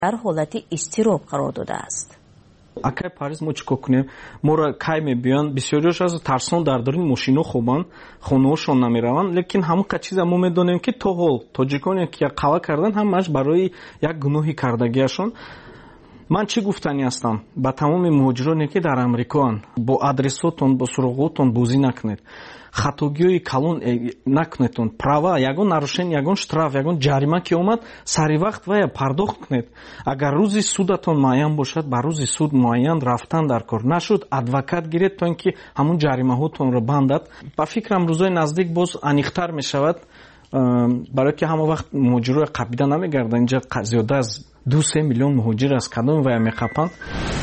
در حالت اضطراب قرار داده است. акай париз мо чӣ кор кунем? моро кай мебиён, бисёриёш аз тарсон дар дори мошино хобанд, хонаҳошон намераванд, лекин ҳамон чиза мо медонем ки то ҳол тоҷиконе ки қава кардан ҳамааш барои як гуноҳи кардагиашон. ман чӣ гуфтанӣ ҳастам ба тамоми муҳоҷироне ки дар амрикоанд, бо адресотон бо суроғотон бозӣ накунед, хатогиҳои калон накунедон, права ягон нарушение, ягон штраф, ягон ҷарима ки омад сари вақт вая пардохт кунед. агар рӯзи судатон муайян бошад ба рӯзи суд муайян рафтан дар кор, нашуд адвокат гиред то ин ки ҳамон ҷаримаҳотонро бандад. ба фикрам рӯзои наздик боз аниқтар мешавад, барое ки ҳама вақт муҳоҷирои қабида намегарданд. инҷа зиёда аз 2-3 миллион муҳоҷир аз кадоми вая меқапанд.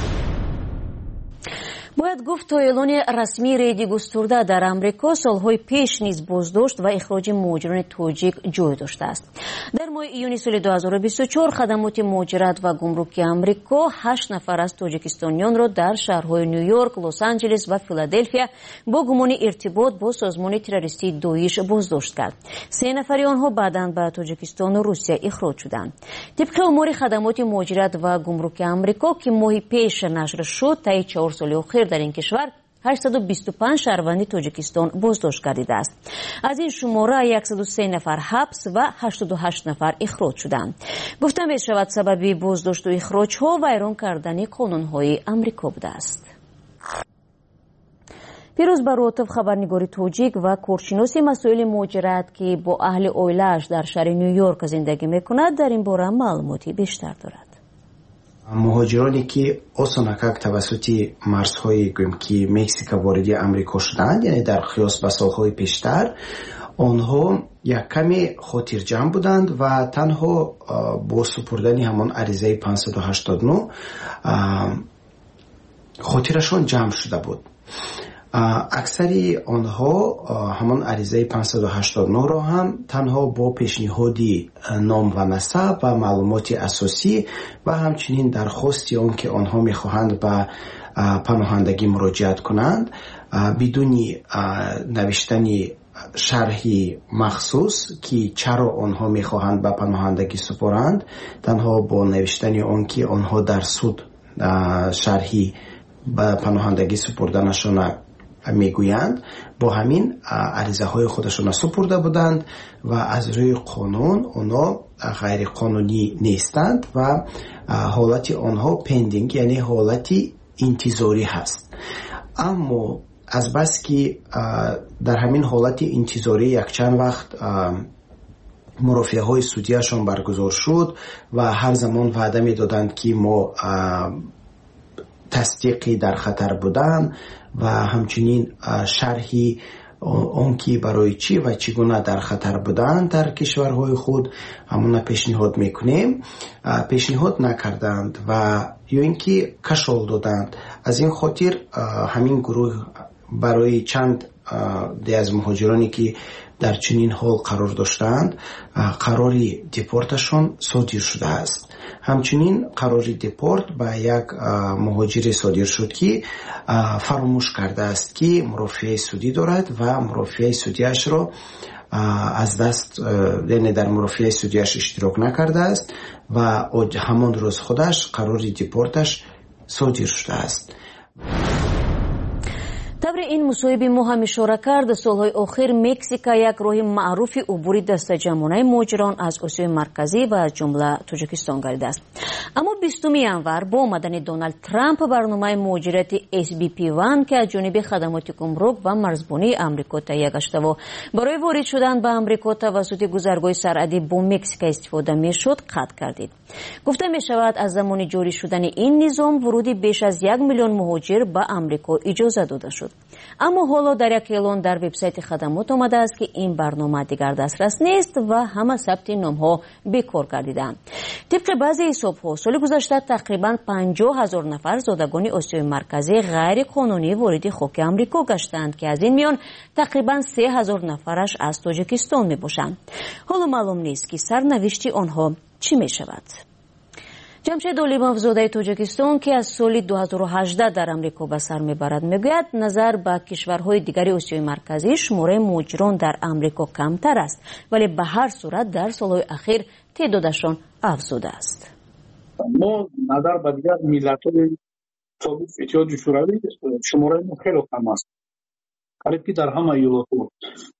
бояд гуфт то эълони расмии рейди густурда дар амрико солҳои пеш низ боздошт ва ихроҷи муҳоҷирони тоҷик ҷой доштааст. дар моҳи июни соли 2024 хадамоти муҳоҷират ва гумруки амрико 8 нафар аз тоҷикистониёнро дар шаҳрҳои нью-йорк, лос-анҷелес ва филаделфия бо гумони иртибот бо созмони террористии доиш боздошт кард. 3 нафари онҳо баъдан ба тоҷикистону русия ихроҷ шуданд. тибқи омори хадамоти муҳоҷират ва гумруки амрико ки моҳи пеш нашр шуд, таи 4 соли охир дар ин кишвар 825 шаҳрванди тоҷикистон боздошт гардидааст. аз ин шумора 103 нафар ҳабс ва 88 нафар ихроҷ шуданд. гуфта мешавад сабаби боздошту ихроҷҳо вайрон кардани қонунҳои амрико будааст. пирӯз баротов, хабарнигори тоҷик ва коршиноси масоили муҳоҷират ки бо аҳли оилааш дар шаҳри нью-йорк зиндагӣ мекунад, дар ин бора маълумоти бештар дорад. муҳоҷироне ки осонакак тавассути марзҳои гӯем ки Мексика вориди Амрико шуданд, яъне дар қиёс ба солҳои пештар, онҳо яккаме хотирҷамъ буданд ва танҳо бо супурдани ҳамон аризаи 589 хотирашон ҷамъ шуда буд. аксари онҳо ҳамон аризаи 589-ро ҳам танҳо бо пешниҳоди ном ва насаб ва маълумоти асосӣ ва ҳамчунин дархости он ки онҳо мехоҳанд ба паноҳандагӣ муроҷиат кунанд, бидуни навиштани шарҳи махсус ки чаро онҳо мехоҳанд ба паноҳандагӣ супоранд, танҳо бо навиштани он ки онҳо дар суд шарҳи ба паноҳандагӣ супурданашона мегӯянд, бо ҳамин аризаҳои худашона супурда буданд ва аз рӯи қонун онҳо ғайриқонунӣ нестанд ва ҳолати онҳо пендинг, яъне ҳолати интизорӣ ҳаст. аммо азбаски дар ҳамин ҳолати интизорӣ якчанд вақт мурофиаҳои судияшон баргузор шуд ва ҳар замон ваъда медоданд ки мо тасдиқи дар хатар будан ва ҳамчунин шарҳи он ки барои чӣ ва чӣ гуна дар хатар буданд дар кишварҳои худ ҳамона пешниҳод мекунем, пешниҳод накарданд ва ё ин ки кашол доданд. аз ин хотир ҳамин гурӯҳ барои чанд аз муҳоҷироне ки дар чунин ҳол қарор доштаанд, қарори депорташон содир шудааст. ҳамчунин қарори депорт ба як муҳоҷире содир шуд ки фаромӯш кардааст ки мурофиаи судӣ дорад ва мурофиаи судиашро аз даст, яъне дар мурофиаи судиаш иштирок накардааст ва ҳамон рӯз худаш қарори депорташ содир шудааст. тавре ин мусоҳиби мо ҳам ишора кард, солҳои охир Мексика як роҳи маъруфи убури дастаҷамонаи муҳоҷирон аз Осиёи марказӣ ва аз ҷумла Тоҷикистон гардидааст. аммо 20 январ бо омадани Доналд Трамп барномаи муҳоҷирати SBP1 ки аз ҷониби хадамоти гумрук ва марзбонии Амрико таҳия гаштаво барои ворид шудан ба Амрико тавассути гузаргоҳи сарҳадӣ бо Мексика истифода мешуд, қатъ гардид. гуфта мешавад аз замони ҷорӣ шудани ин низом вуруди беш аз 1 миллион муҳоҷир ба Амрико иҷоза дода шуд. аммо ҳоло дар як эълон дар вебсайти хадамот омадааст ки ин барнома дигар дастрас нест ва ҳама сабти номҳо бекор гардиданд. тибқи баъзе ҳисобҳо соли гузашта тақрибан 50,000 нафар зодагони Осиёи марказӣ ғайриқонунӣ вориди хоки Амрико гаштанд ки аз ин миён тақрибан 3,000 нафараш аз Тоҷикистон мебошанд. ҳоло маълум нест ки сарнавишти онҳо чӣ мешавад. ҷамшед олимовзодаи Тоҷикистон ки аз соли 2018 дар Амрико ба сар мебарад мегӯяд назар ба кишварҳои дигари Осиёи марказӣ шумораи муҳоҷирон дар Амрико камтар аст, вале ба ҳар сурат дар солҳои ахир теъдодашон афзудааст. ما نظر به دیگر ملت‌های سابق اتحاد شوروی شماره ما خیلی کم است، قریب که در همه ایالت‌ها.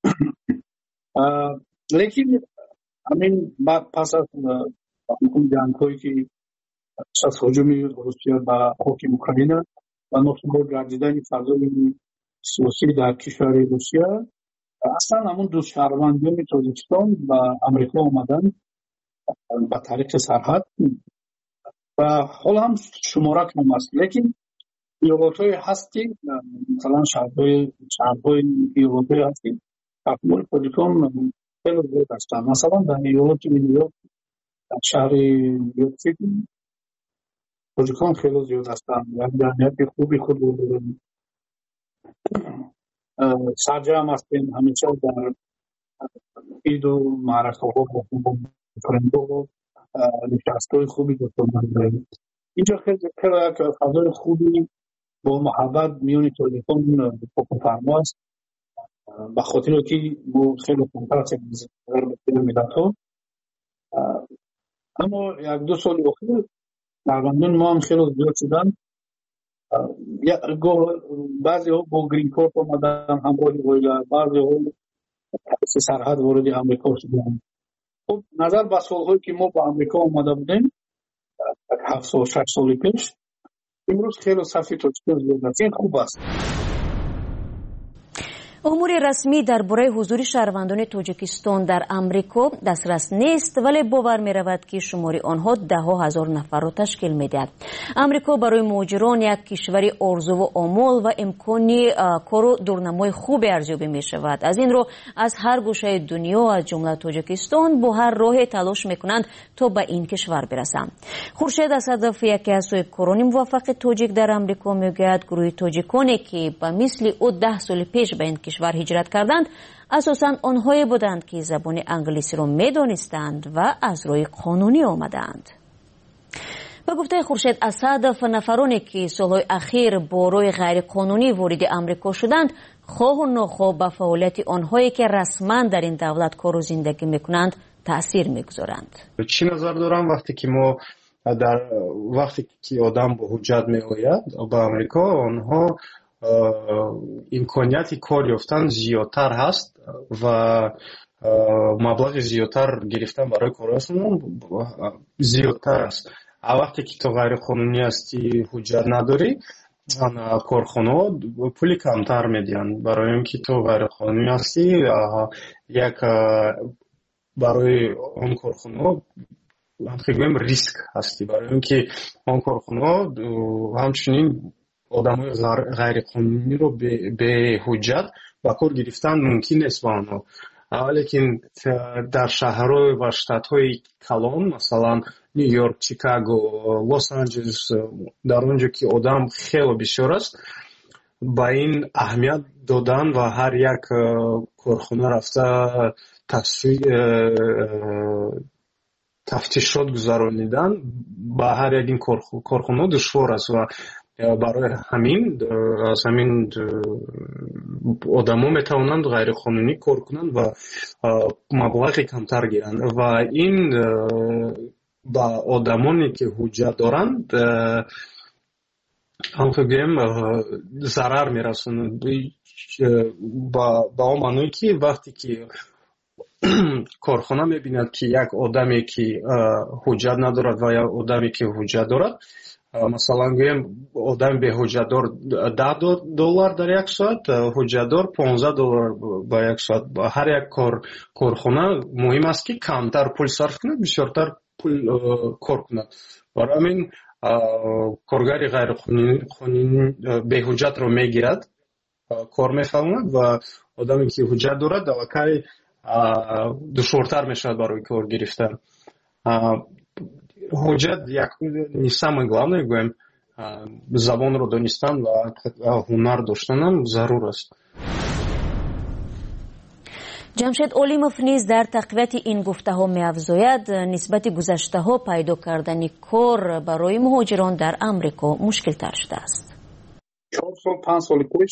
لیکن همین پس از جنگ‌هایی که پس از هجوم روسیه به خاک اوکراین و ناخوشایند گردیدن فضای سیاسی در کشور روسیه، اصلا همون دو شهروندان تاجیکستان و امریکا آمدن به طریق سرحد و حالا هم شماره کم است. لیکن ایالت‌های هستی، مثلا شهرهای ایالت‌های هستی تحمل تاجیکان خیلی زیاد هستند. مثلا در ایالت نیویورک، در شهر نیویورک سیتی تاجیکان خیلی زیاد هستند و جمعیت خوبی خود رو دارند. سرجم هستند همیشه در عید و معرکه‌ها با فرندو نشست‌های خوبی دارند. اینجا خیلی فضای خوبی با محبت میون تاجیکان فرما است، به خاطر که ما خیلی کمتر از ملت‌ها. اما یک دو سال اخیر شهروندان ما هم خیلی زیاد شدن. بعضی ها با گرین کارت آمدن همراه اویلا، بعضی ها سرحد وارد امریکا شدن. خب نظر به سالهایی که ما با امریکا آمده بودیم 7 سال 6 سال پیش، امروز خیلی صفی تاجیکان زیاد است. این خوب است. امور رسمی درباره حضور شهروندان تاجیکستان در امریکا دسترس نیست، ولی باور می رود که شماری آنها 10,000 نفر را تشکیل می دهد. امریکا برای مهاجران یک کشوری آرزو و آمال و امکانی کار و دورنمای خوب ارزیابی می شود. از این رو از هر گوشه دنیا از جمله تاجیکستان با هر راه تلاش می کنند تا به این کشور برسند. خورشید اسدов یکی از سویکاران موفق تاجیک در امریکا می گوید گروه تاجیکانی که به مثل او 10 سال پیش به این کشور هجرت کردند اساساً آنهایی بودند که زبان انگلیسی را می‌دانستند و از روی قانونی آمدند. به گفته خورشید اسدов نفرانی که سالهای اخیر با روی غیر قانونی وارد امریکا شدند خواه و ناخواه به فعالیت آنهایی که رسما در این دولت کار و زندگی می‌کنند تأثیر می‌گذارند. چی نظر دارم وقتی که آدم با حجت می‌آید به امریکا، آنها امکانیت کار یافتن زیادتر هست و مبلغ زیادتر گرفتن برای کارشون زیادتر است. وقتی که تو غیر قانونی هستی، حجت نداری، کارخانه پولی کمتر میدن. برای اینکه تو غیر قانونی هستی، یک برای اون کارخانه خیلی ریسک هستی، برای اینکه اون کارخانه همچنین آدمای غیر قانونی رو به حجت با کار گرفتن ممکن نیست با آنها. ولیکن در شهرهای و شتات‌های کلان، مثلا نیویورک، چیکاگو، لس آنجلس، در اونجا که آدم خیلی بسیار است، با این اهمیت دادن و هر یک کارخانه رفته تفتیشات گذراندن با هر یک این کارخانه دشوار است و برای همین از همین آدما میتوانند غیر قانونی کار کنند و مبلغ کمتر گیرند و این با آدمانی که حجت دارند هم فکرم ضرر میرسونند. با معنی که وقتی که کارخانه میبیند که یک آدمی که حجت ندارد و یک آدمی که حجت دارد، مثلا گویم آدم به حجتدار $10 در یک ساعت، حجتدار $15 با یک ساعت. با هر یک کارخانه مهم است که کمتر پول صرف کند، بسیارتر پول کار کند. برای همین کارگر غیر قانونی به حجت رو میگیرد، کار میفهمد و آدمی که حجت دارد کاری دشوارتر میشود برای کار گرفتن. حجت یک самое главное گویم زبان رو دانستن و هنر داشتن هم ضرور است. جمشید اولیموف نیز در تقویت این گفته ها می افزاید نسبت گذشته ها پیدا کردن کار برای مهاجران در امریکا مشکل تر شده است. 4 سال 5 سال پیش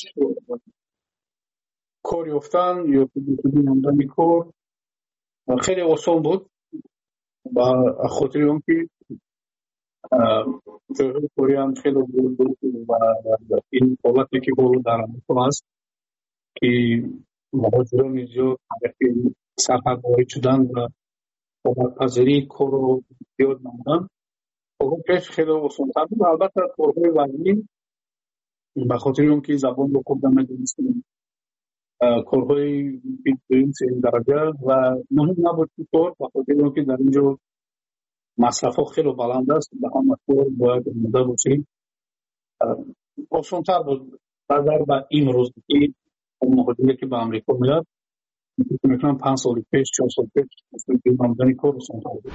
کار یافتن یا نمودن کار خیلی آسان بود، با خاطر اون که جایهای کوری هم خیلی بود و این حالتی که بود در آمریکا هست که مهاجران زیاد تاریخی سرحدواری شدن و پذیری کور رو زیاد نمودن. خب پیش خیلی آسان‌تر بود. البته کورهای وزنی به خاطر اینکه زبان رو خوب نمی‌دونستیم، کورهای دوم سوم درجه و مهم نبود که کور به خاطر اینکه در اینجا مصرف ها خیلی بلند است، به همه کور باید مده باشیم. آسان‌تر بود نظر به این روز که مهاجری که به امریکا میاد میتونم 5 سال پیش 4 سال پیش آمدن کور آسان‌تر بود.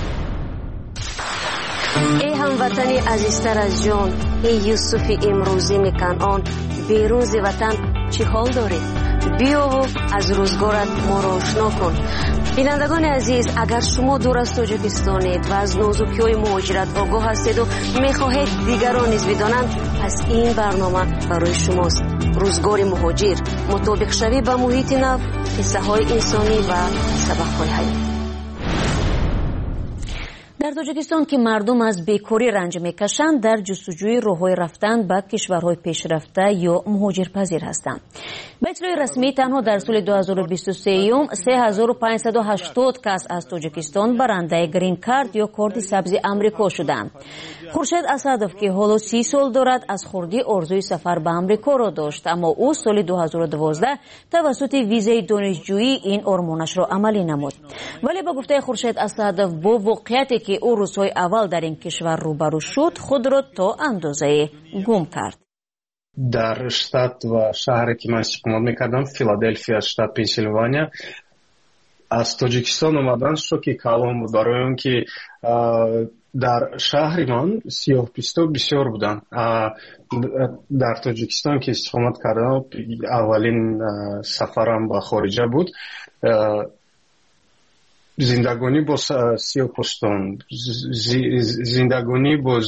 ای هموطنی عزیزتر از جان، ای یوسف امروزی کنعان، بیرون ز وطن چی حال داری؟ بیا و از روزگارت ما را آشنا کن. بینندگان عزیز، اگر شما دور از تاجیکستانید و از نازکی‌های مهاجرت آگاه هستید و می‌خواهید دیگران نیز بدانند، پس این برنامه برای شماست. روزگار مهاجر، مطابق شوی با محیط نو، قصه‌های انسانی و سبق‌های حیات. در تاجیکستان که مردم از بیکاری رنج میکشند، در جستجوی راه‌های رفتن به کشورهای پیشرفته یا مهاجرپذیر هستند. به اطلاع رسمی تنها در سال 2023 3580 کس از تاجیکستان برنده گرین کارت یا کارت سبز امریکا شدند. خورشید اسدов که حالا 30 سال دارد از خردی آرزوی سفر به امریکا را داشت، اما او سال 2012 توسط ویزای دانشجویی این آرمانش را عملی نمود. ولی به گفته خورشید اسدов با واقعیتی که او روزهای اول در این کشور روبرو شد، خود را تا اندازه گم کرد. در شتات و شهری که من استقامت میکردم، فیلادلفیا، شتات پنسیلوانیا، از تاجیکستان اومدن شوکی کلام بود، برای اون که در شهر من سیاه‌پوستا بسیار بودن. در تاجیکستان که استقامت کردم، اولین سفرم به خارجه بود. زندگانی با سیاه‌پوستان، زندگانی با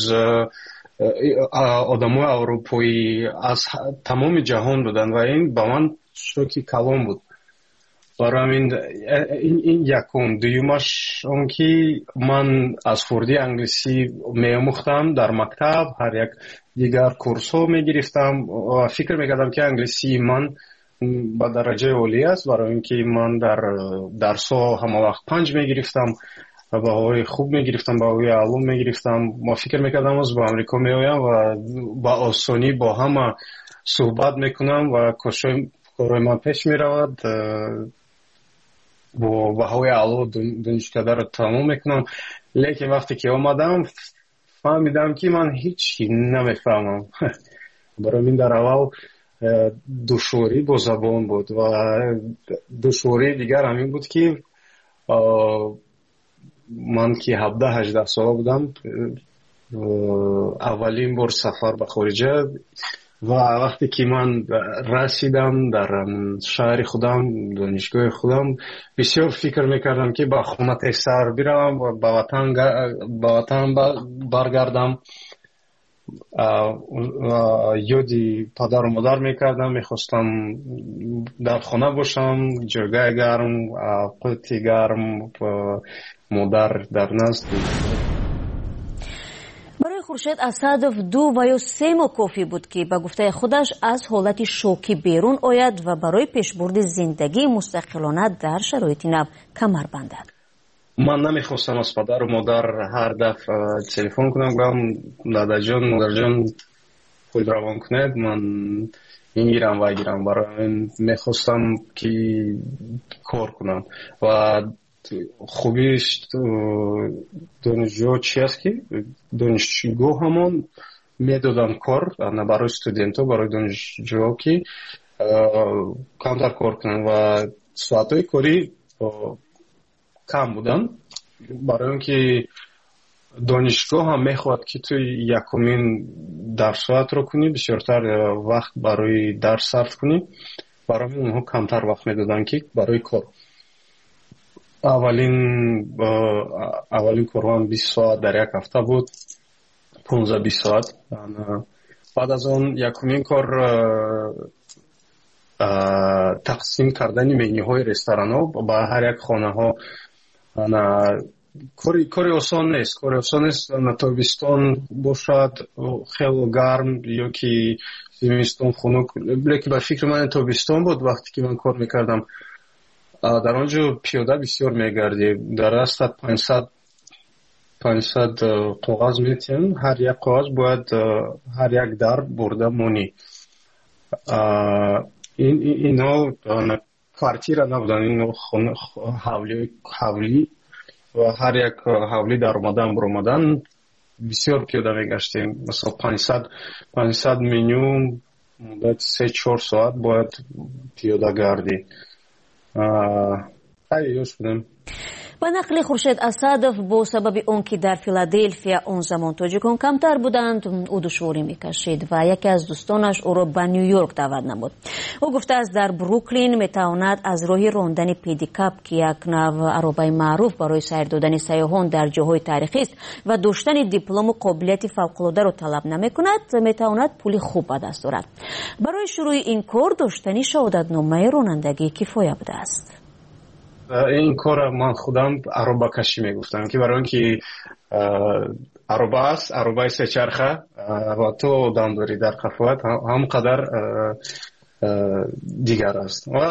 آدمای اروپایی از تمام جهان بودن و این با من شوکی کلام بود. برای این یکم. دویمش اون که من از خردی انگلیسی می‌آموختم در مکتب، هر یک دیگر کورس ها می‌گرفتم و فکر می‌کردم که انگلیسی من با درجه عالی است، برای اینکه من در درس ها همه وقت 5 می‌گرفتم و بهایی خوب می‌گرفتم، بهایی علوم می‌گرفتم. ما فکر می‌کردم از با امریکا می‌آیم و با آسانی با همه صحبت می‌کنم و کارهای من پیش می‌رود، با بهایی علوم دانشکده را تمام میکنم. لیکن وقتی که آمدم فهمیدم که من هیچی نمیفهمم. برای من در اول دشواری با زبان بود و دشواری دیگر همین بود که من که 17-18 ساله بودم، اولین بار سفر به خارجه و وقتی که من رسیدم در شهر خودم، دانشگاه خودم، بسیار فکر میکردم که با خونه تحصیل بروم و به وطن برگردم. یادی پدر و مادر میکردم، میخواستم در خانه باشم، جایگاه گرم، قوتی گرم، مادر در نزد. برای خورشید اسدов 2 و یا 3 ماه کافی بود که به گفته خودش از حالت شوکی بیرون آید و برای پیشبرد زندگی مستقلانه در شرایط نو کمر بندد. من نمیخواستم از پدر و مادر هر دفعه تلفن کنم گفتم دادا جان خود روان کنید، من اینگیرم و اگیرم. برای میخواستم که کار کنم و خوبیش دانشجو چی است که دانشجو همون میدادن کار برای استودنتا، برای دانشجو که کمتر کار کنن و ساعتهای کاری کم بودن، برای اینکه دانشگاه هم میخواد که تو یکمین درسات رو کنی، بسیارتر وقت برای درس صرف کنی. برای اونها کمتر وقت میدادن که برای کار. اولین کارم 20 ساعت در یک هفته بود، 15-20 ساعت. بعد از اون یکمین کار تقسیم کردن منیوهای رستوران ها با هر یک خانه ها کاری آسان نیست. тобистон бошад хело гарм ёки зимистон хунук. Леки ба фикри ман тобистон буд вақте ки ман кор мекардам. дар онҷо пиёда бисёр мегардӣ. дар астат 500 қоғаз метиҳем. ҳар як қоғаз бояд ҳар як дар бурда монӣ. инҳо квартира набуданд, инҳо ҳавлӣ ва ҳар як ҳавлӣ дар омадан буромадан бисёр пиёда мегаштем. масалан 500 минимум муддати 3-4 соат бояд пиёда гардӣ. хайли ёш будем. ба нақли Хуршед Асадов, бо сабаби он ки дар Филадельфия он замон тоҷикон камтар буданд, ӯ душворӣ мекашид ва яке аз дӯстонаш ӯро ба Нью-Йорк даъват намуд. ӯ гуфтааст дар Бруклин метавонад аз роҳи рондани педикап, ки як нав аробаи маъруф барои сайр додани сайёҳон дар ҷойҳои таърихист ва доштани диплому қобилияти фавқулодаро талаб намекунад, метавонад пули хуб ба даст орад. барои шурӯъи ин кор доштани шаҳодатномаи ронандагӣ кифоя будааст. این کار من خودم عربه کشی میگفتم که برای اینکه عربه است، عربه سه چرخه و تو دم داری در قفوت هم قدر دیگر است. و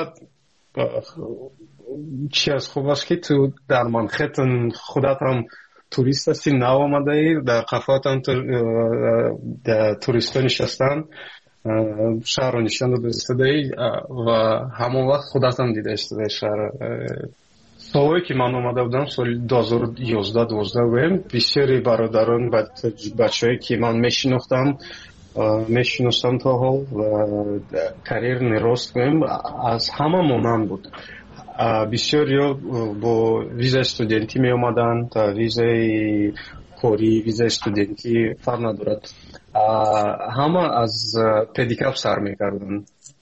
چی از خوب است که تو در منخطن خودت هم توریست هستی، نو آمده ای در قفوت هم توریستان نشستن، شهر رو نشان داده ای و همون وقت خودت هم دیده اشتده شهر. سالهایی که من آمده بودم سال 2011-12 بودم، بسیاری برادران بچه هایی که من میشناختم تا حال و کریر نراست بودم از همه مانند بود. بسیاری با ویزای استودنتی می آمدن، ویزای کاری، ویزای استودنتی فرق ندارد. همه از پدیکاپ سر میکردن.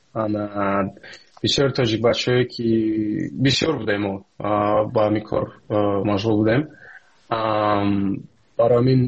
بسیار تاجیک بچه هایی که بسیار بودیم با همین کار مشغول بودیم. برای همین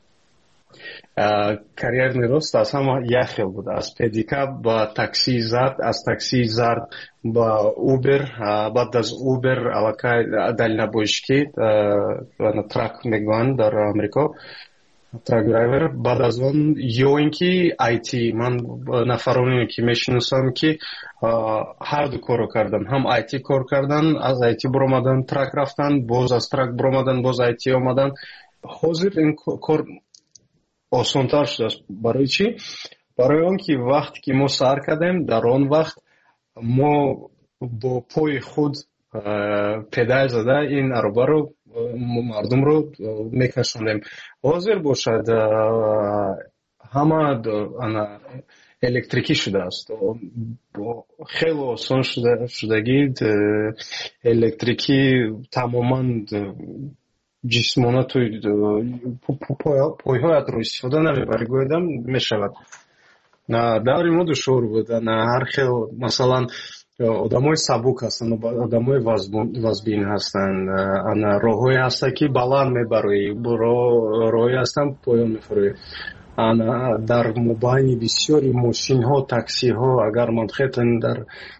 کریر نراست از همه یک خیل بود. از پدیکاپ با تاکسی زرد، از تاکسی زرد با اوبر، بعد از اوبر علاقه دلنبوشکی ترک میگویند در امریکا، ترک درایور. بعد از اون یا اینکه آیتی، من نفرانی که میشناسم که هر دو کارو کردن، هم آیتی کار کردن، از آیتی برآمدن ترک رفتن، باز از ترک برآمدن باز آیتی آمدن. حاضر این کار آسان‌تر شده است. برای چی؟ برای اون که وقتی که ما سر کردیم در آن وقت ما با پای خود پدال زده این عربه رو مردم رو میکشوندیم. حاضر باشد همه الکتریکی شده است، خیلی آسان شدگی الکتریکی تماما جسمانه توی پایهایت رو استفاده نمیبری گویدم میشود. در ما دشوار بود. هر خیلی مثلا آدمای سبک هستن و آدمای وزبین هستن. راههایی هستن که بلند میبری، راههایی هستن پایان میفروی. در مبین بسیاری ماشین ها، تاکسی ها، اگر منخطن در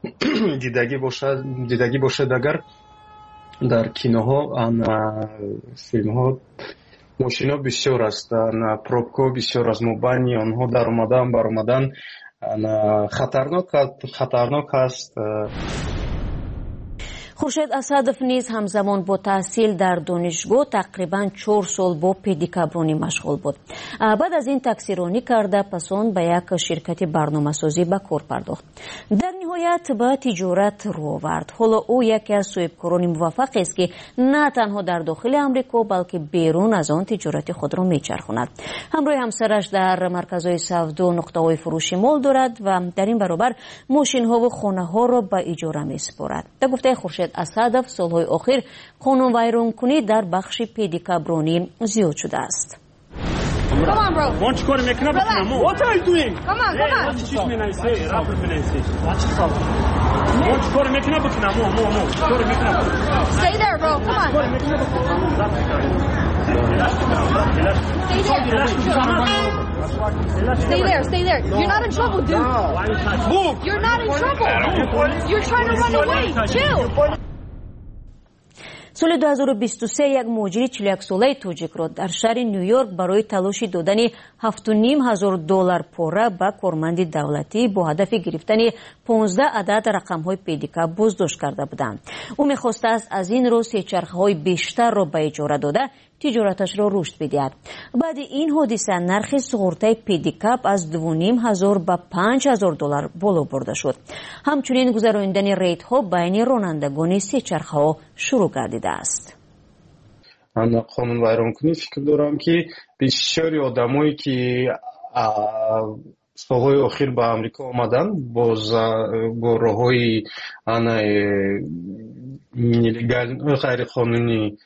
دیدگی باشد، اگر در کینوها فیلم ها ماشین ها بسیار است، پروبکو بسیار از مبینی آنها در آمدن برآمدن خطرناک است. خورشید اسدов نیز همزمان با تحصیل در دانشگاه تقریباً 4 سال با پدیکابرونی مشغول بود. بعد از این تاکسیرانی کرده پس آن به یک شرکت برنامه‌سازی به کار پرداخت. در نهایت به تجارت رو آورد. حالا او یکی از صاحبکاران موفق است که نه تنها در داخل آمریکا بلکه بیرون از آن تجارت خود را میچرخاند. همراه همسرش در مرکزهای سودا نقطه‌های فروش مال دارد و در این برابر ماشین‌ها و خانه‌ها را به اجاره می‌سپارد. به گفته خورشید اسدов سالهای اخیر خانوایرونکنی در بخش پدیکابرونی زیاد شده است. Come on, bro. What you going to make up? What are you doing? Come on, come on. What you going to say? What you going to make up? Stay there, bro. Come on. Stay there. You're not in trouble, dude. Move. You're not in trouble. You're trying to run away. Chill. سال 2023 یک مهاجر 41 ساله توجیک را در شهر نیویورک برای تلاشی دادن $7,500 پاره به کارمند دولتی با هدف گرفتن 15 عدد رقم‌های پیدیکا بازداشت کرده بودند. او می‌خواسته است از این رو سه‌چرخه‌های بیشتر را به اجاره داده تجارتش را رشد بدهد. بعد این حادثه نرخ سوغورتای پیدیکاپ از $2,500 به $5,000 بالا برده شد. همچنین گذراندن ریت‌ها بین رانندگان سه‌چرخه‌ها شروع گردیده است. من قانون ویرانکنی فکر دارم که بسیاری آدمایی که سالهای اخیر به امریکا آمدن با راه‌های نلگال غیر قانونی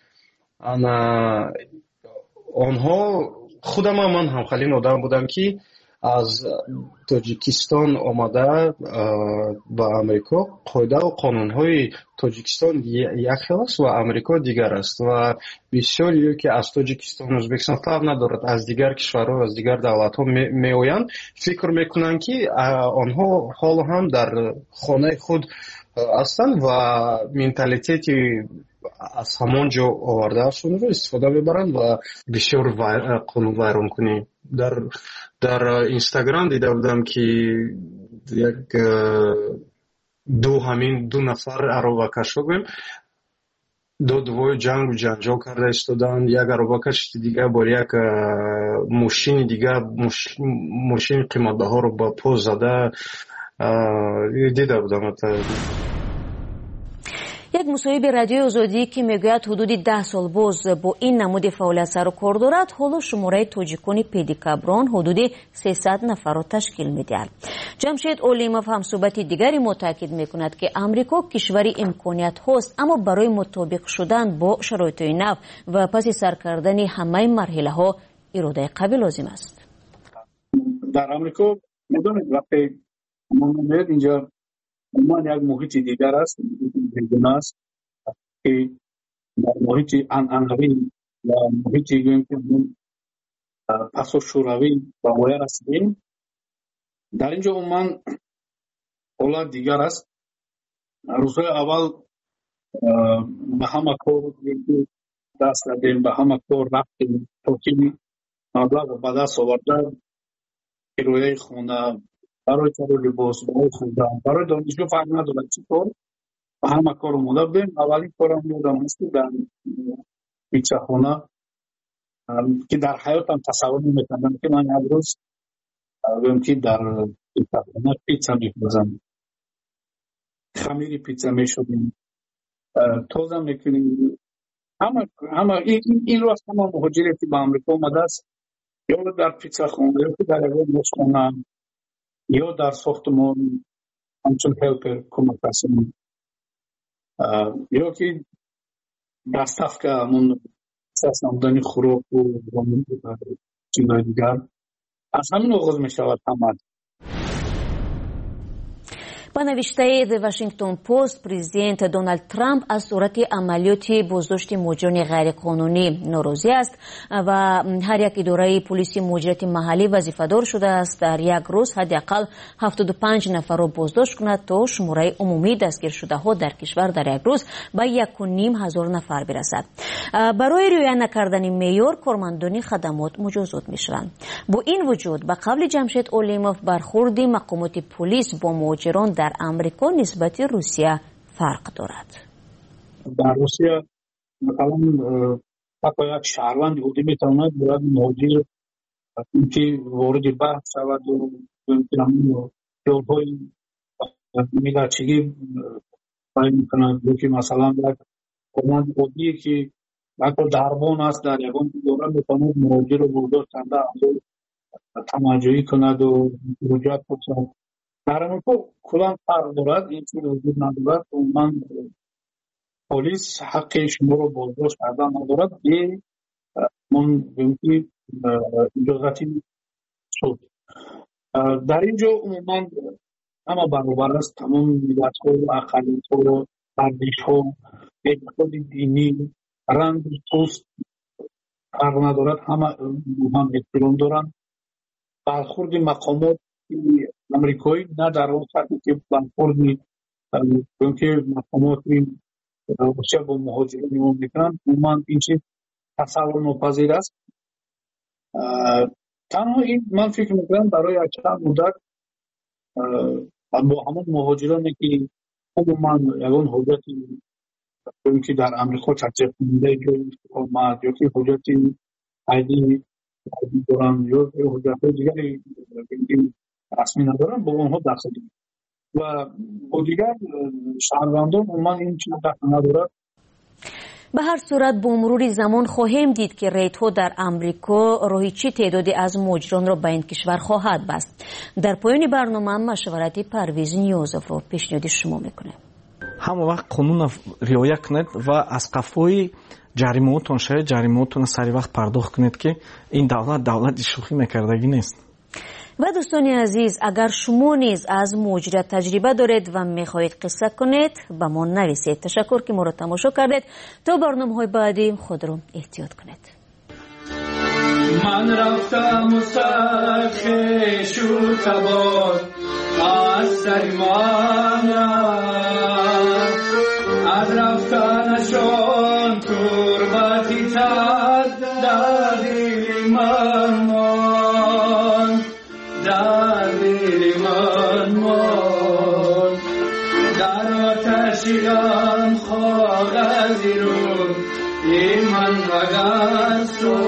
آنها خودم من همخالین آدم بودم که از تاجیکستان آمده به امریکا. قاعده و قانون‌های تاجیکستان یک خیل است و امریکا دیگر است و بسیاری که از تاجیکستان ازبکستان فرق ندارد از دیگر کشورها از دیگر دولت‌ها میآیند فکر میکنند که آنها حالا هم در خانه خود هستند و منتالیتی از همان جا آوردهشون رو استفاده میبرند و بسیار قانون ویران کنی. در اینستاگرام دیده بودم که همین دو نفر عربکش بگویم دوی جنگ و جنجال کرده استادن. یک عربکش دیگه با یک ماشین دیگه ماشین قیمت ها رو با پا زده دیده بودم. یک مصاحبه رادیوی آزادی که میگوید حدود 10 سال باز با این نمود فعالیت سر و کار دارد، حالا شماره توجیکان پیدیکابران حدود 300 نفر را تشکیل می‌دهد. جمشید اولیموف هم صحبت دیگری متأکد می‌کند که امریکا کشوری امکانیت هست، اما برای مطابق شدن با شرایط نو و پس سر کردن همه مرحله‌ها اراده قوی لازم است. در امریکا می‌دونید وقتی ما می‌بینیم اینجا من یک محیط دیگر است، دیگر است که محیط انعنوی و محیطی که پس و شوروی و بایر هستیم. در اینجا من اولاد دیگر است. روزهای اول به همه کار دست دادیم، به همه کار رفتیم توکیم مبلغ به دست آوردن کرایه خانه برای کار لباس برای خوردن برای دانشجو فرق ندارد چی کار و همه کار اومده بودیم. اولی کارم بودم است در پیتزا خانه که در حیاتم تصور نمی‌کردم که من یک روز بگم که در پیتزا خانه پیتزا می‌پزم، خمیر پیتزا می‌شدیم، تازه می‌کنیم. همه این رو همه مهاجری که به امریکا آمده است یا در پیتزا خانه یا در یک مشخانه یا در ساختمان همچون هلپر کمک هستیم یا که دستف که همون اساس نمودن خوراک و چیزهای دیگر از همین آغاز می شود همه. با نوشته د واشنگتن پست، پرزیدنت دونالد ترامپ از صورت عملیاتی بازداشت مهاجران غیرقانونی ناراضی است و هر یک اداره پلیسی مهاجرت محلی وظیفه‌دار شده است در یک روز حداقل 75 نفر را بازداشت کند تا شماره عمومی دستگیر شده ها در کشور در یک روز به 1,500 نفر برسد. برای رعایت نکردن معیار کارمندان خدمات مجازات می‌شوند. با این وجود به قول جمشید اولیموف برخورد مقامات پلیس با مهاجران در امریکا نسبت روسیه فرق دارد. در روسیه مثلا حتی یک شهروند یهودی میتواند باید مهاجر که وارد بحث شود و جورهای میلچگی باید میکند که مثلا یک کارمند عادی که حتی دربان است در یکان دوره میتواند مهاجر رو برداشت کنده تماجویی کند و رجوعت بکنند. در امریکا کلان فرق دارد، این چیز وجود ندارد و من پلیس حق شما رو بازداشت کردن ندارد. این من بگیم اجازتی شد. در اینجا عموما همه برابر است، تمام ملت ها و اقلیت ها و ارزش ها، اعتقاد دینی، رنگ پوست فرق ندارد، همه هم احترام دارند. برخورد مقامات امریکایی نه در اون سطحی که برخورد که مقامات روسیه با مهاجرین عموم میکنن عموما این چیز تصور ناپذیر است. تنها این من فکر میکنم برای چند مدت با همون مهاجرانی که عموما یگان حجتی که در امریکا تطبیق کننده جای اقامت یا که حجتی عیدی دارن یا حجت دیگری رسمی ندارن با اونها دخل دارن و با دیگر شهروندان عموما این چیز دخل ندارد. به هر صورت با مرور زمان خواهیم دید که ریت‌ها در امریکا راهی چه تعدادی از مهاجران را به این کشور خواهد بست. در پایان برنامه مشورتی پرویز نیازов را پیشنهاد شما میکنه. ҳама вақт қонуна риоя кунед ва аз қафои ҷаримаотон шояд ҷаримаотонро сари вақт пардохт кунед ки ин давлат давлати шӯхӣ мекардагӣ нест. و دوستان عزیز اگر شما نیز از مهاجرت تجربه دارید و میخواهید قصه کنید به ما نویسید. تشکر که ما را تماشا کردید. تا برنامه‌های بعدی خود را احتیاط کنید. من رفتم و سرخش و تبار از سر من از رفتنشان تربتی تد در دل من ماند در دل من ماند در آتشی غم کاغذی رو من مگر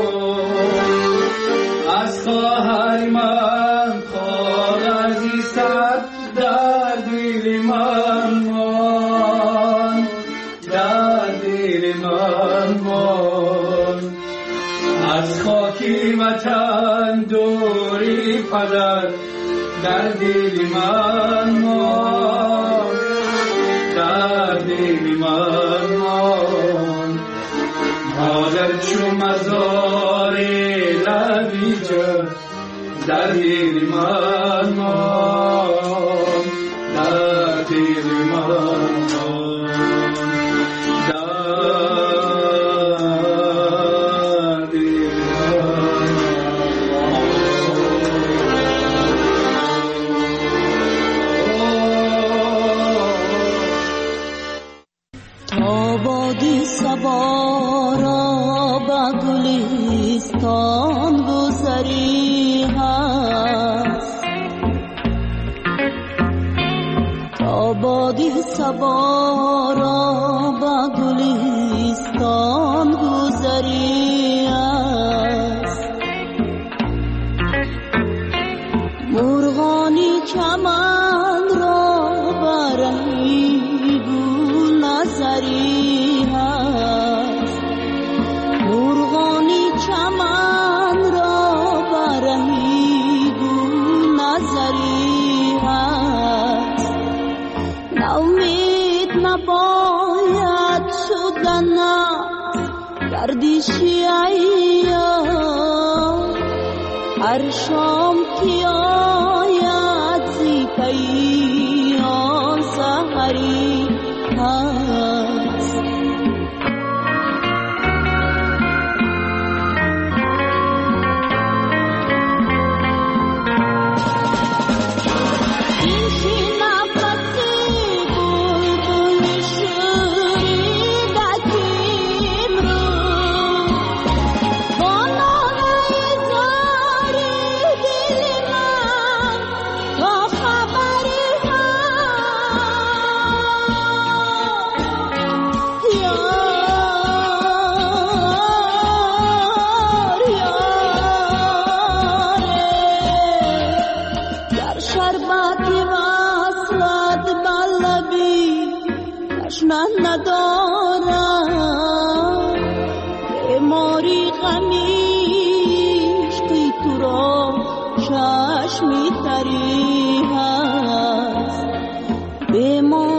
از خواهر من کاغذی صد در دل من ماند در دل من ماند از خاکی وطن دوری پدر در دل من ماند در دل من ماند مادر چو مزار لبیجه در دل من ماند در دل من ماند در دل تا بادی صبا را به گلستان گذری هست تا بادی صبا را به گلستان گذری هست مرغانی چمن را برهی گل نظری هست مرغانی چمن را برهی گل نظری هست ناامید نباید شدن گردشی ایام هر شام که آید زی پیام سحری هست چشمی تری هست به ما